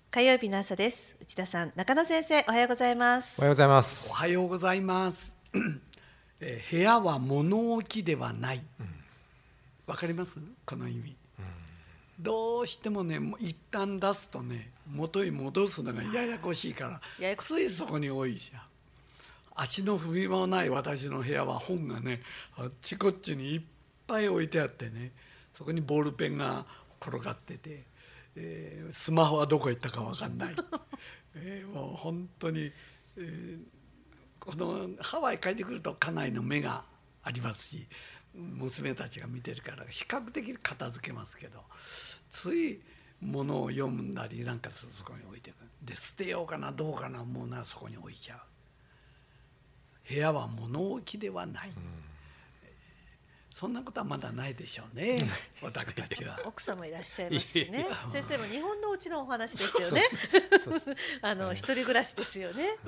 火曜日の朝です。内田さん、中野先生、おはようございます。 おはようございます。 おはようございます。部屋は物置ではない。わかりますこの意味。どうしてもね、一旦出すとね、元に戻すのがややこしいから、ついそこに置いちゃう。足の踏み場もない私の部屋は本がね、あっちこっちにいっぱい置いてあってね、そこにボールペンが転がってて、スマホはどこ行ったかわかんない。もう本当に、このハワイ帰ってくると家内の目がありますし、娘たちが見てるから比較的片付けますけど、つい物を読んだりなんかするとそこに置いてくる。で捨てようかなどうかなもうなそこに置いちゃう。部屋は物置ではない。そんなことはまだないでしょうね。私たちは。 奥様いらっしゃいますしね。先生も日本のうちのお話ですよね。一人暮らしですよね。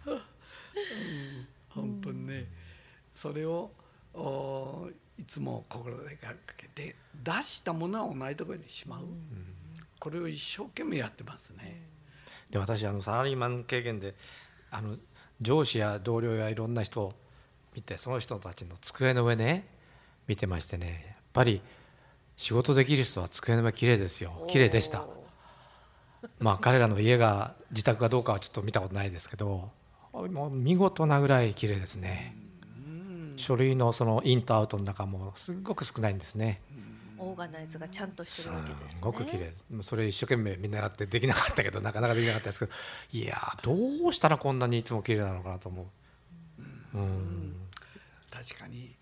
本当にね、それをいつも心がけて出したものは同じところにしまう。これを一生懸命やってますね。 で、私サラリーマン経験で上司や同僚やいろんな人を見て、その人たちの机の上ね見てましてね、やっぱり仕事できる人は机の上綺麗ですよ。綺麗でした。まあ彼らの家が自宅かどうかはちょっと見たことないですけど、もう見事なぐらい綺麗ですね。書類のそのインとアウトの中もすごく少ないんですね。 オーガナイズがちゃんとしてるわけですね。 すごく綺麗。それ一生懸命みんなやってできなかったけど、なかなかできなかったですけど、いやどうしたらこんなにいつも綺麗なのかなと思う。 確かに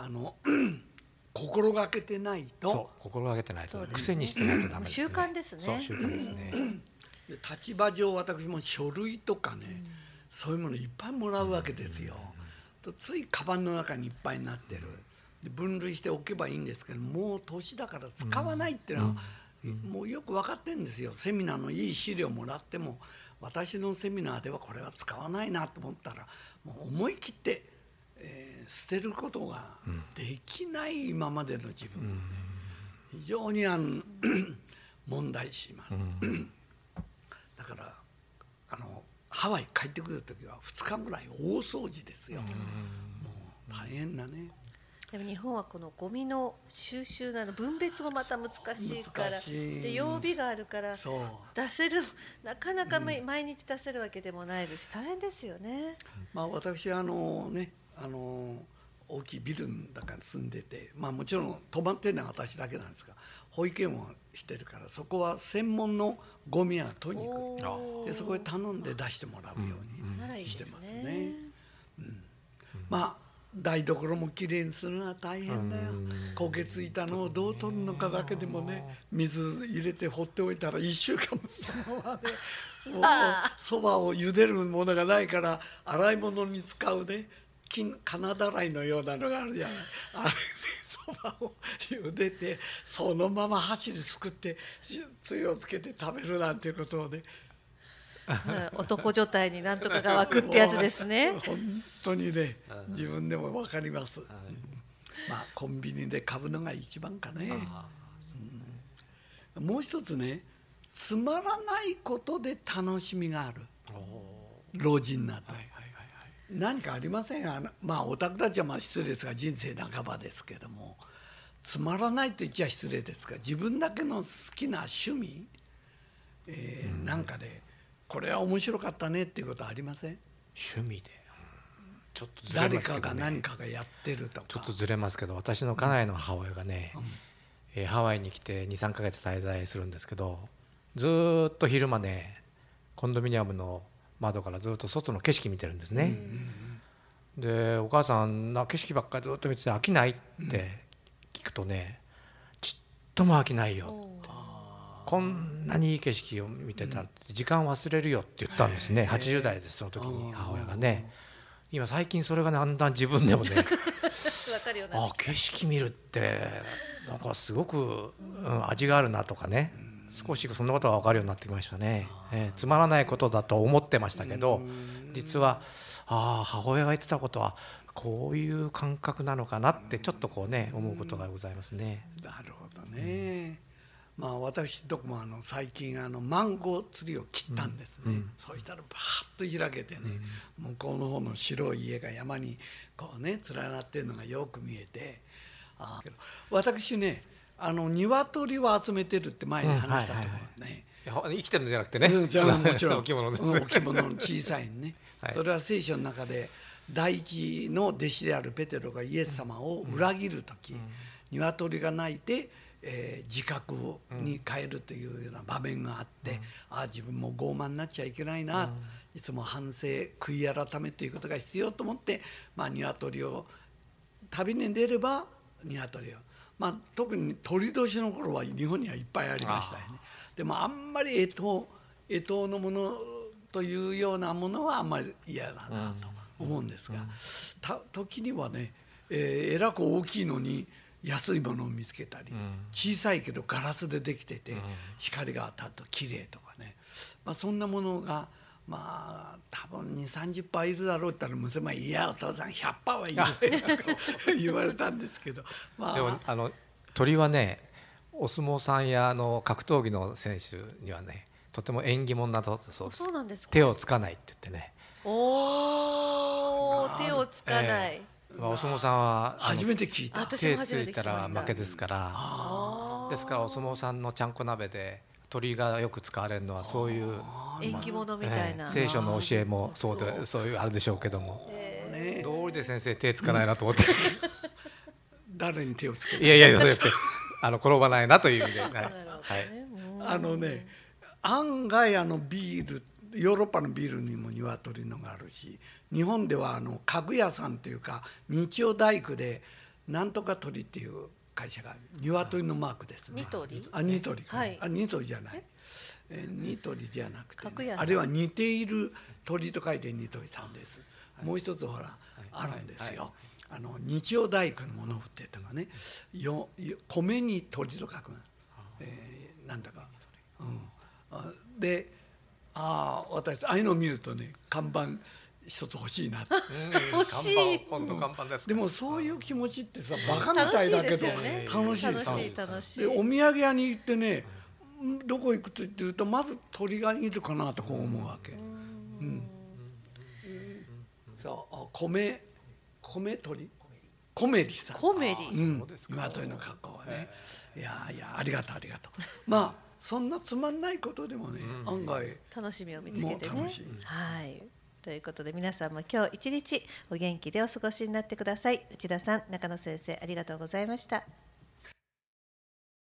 心がけてないと。 そう心がけてないと、癖にしてないとダメですね。 習慣ですね。 そう習慣ですね。 立場上私も書類とかね、そういうものいっぱいもらうわけですよ。ついカバンの中にいっぱいになってる。で分類しておけばいいんですけど、もう年だから使わないっていうのはもうよく分かってるんですよ。セミナーのいい資料もらっても、私のセミナーではこれは使わないなと思ったらもう思い切って、捨てることができない今までの自分をね、非常に問題視します。だからハワイ帰ってくる時は2日ぐらい大掃除ですよ。もう大変だね。 でも日本はこのゴミの収集の分別もまた難しいから、で曜日があるから出せる、なかなか毎日出せるわけでもないですし大変ですよね。 まあ私大きいビルの中に住んでて、まあもちろん泊まってるのは私だけなんですが、保育園をしてるからそこは専門のゴミは取りに行く。でそこへ頼んで出してもらうようにしてますね。まあ台所もきれいにするのは大変だよ。焦げついたのをどう取るのかだけでもね、水入れて放っておいたら1週間もそのままで、そばを茹でるものがないから洗い物に使うね金だらいのようなのがあるじゃない。あれでそばを茹でてそのまま箸ですくってつゆをつけて食べるなんていうことをね、 男女体になんとかが湧くってやつですね。 本当にね、自分でも分かります。まあコンビニで買うのが一番かね。もう一つね、つまらないことで楽しみがある。老人になった何かありません？まあオタクたちはまあ失礼ですが人生半ばですけども、つまらないと言っちゃ失礼ですが、自分だけの好きな趣味、なんかでこれは面白かったねっていうことありません？ 趣味でちょっとずれますけどね。 誰かが何かがやってるとか。 ちょっとずれますけど、私の家内の母親がね、ハワイに来て 2,3 ヶ月滞在するんですけど、ずっと昼間ねコンドミニアムの窓からずっと外の景色見てるんですね。でお母さん景色ばっかりずっと見てて飽きないって聞くとね、ちっとも飽きないよって、こんなにいい景色を見てたら時間忘れるよって言ったんですね。80代ですその時に母親がね。今最近それがだんだん自分でもね景色見るってなんかすごく、味があるなとかね、少しそんなことが分かるようになってきましたね。つまらないことだと思ってましたけど、実は母親が言ってたことはこういう感覚なのかなってちょっとこうね思うことがございますね。 なるほどね。 私どこも最近マンゴーツリーを切ったんですね、そうしたらバーッと開けてね、向こうの方の白い家が山にこうね連なってるのがよく見えて、私ね鶏を集めてるって前に話したと思うね、 生きてるんじゃなくてね、 もちろん置物です、 置物の小さいね、それは聖書の中で第一の弟子であるペテロがイエス様を裏切る時、鶏が鳴いて自覚に変えるというような場面があって、自分も傲慢になっちゃいけないな、いつも反省悔い改めということが必要と思って、鶏を旅に出れば鶏を、特に鳥年の頃は日本にはいっぱいありましたよね。でもあんまり越冬のものというようなものはあんまり嫌だなと思うんですが、時にはね、えらく大きいのに安いものを見つけたり、小さいけどガラスでできてて光が当たると綺麗とかね、そんなものが多分20-30%いるだろうって言ったら娘は「いやお父さん100%はいる」と言われたんですけど、 でも鳥はね、お相撲さんや格闘技の選手にはねとても縁起物などそうです。 そうなんですか。 手をつかないって言ってね。 手をつかない、 お相撲さんは初めて聞いた。 手ついたら負けですから、ですからお相撲さんのちゃんこ鍋で鳥がよく使われるのはそういう縁起物みたいな、 聖書の教えもそういうあるでしょうけども、どうりで先生手つかないなと思って誰に手をつける？ いやそうやって転ばないなという意味で、 案外ビール、ヨーロッパのビールにも鶏のがあるし、日本では家具屋さんというか日曜大工でなんとか鳥っていう会社が鶏のマークですね。 ニトリ？ ニトリか、ニトリじゃない、ニトリじゃなくて、あれは似ている鳥と書いてニトリさんです。もう一つほらあるんですよ、日曜大工のものを売ってたのがね、米に鳥と書く、なんだか、で私ああいうのを見るとね、看板一つ欲しいなって欲しい。 今度看板ですか。 でもそういう気持ちってさ、バカみたいだけど楽しいです。でお土産屋に行ってね、どこ行くと言うとまず鳥がいるかなとこう思うわけ。そう米鳥コメリさん、 コメリ、 鶏の格好はね、いやありがとうそんなつまんないことでもね、案外楽しみを見つけてね。 楽しい。 はい。ということで皆さんも今日一日お元気でお過ごしになってください。内田さん、中野先生、ありがとうございました。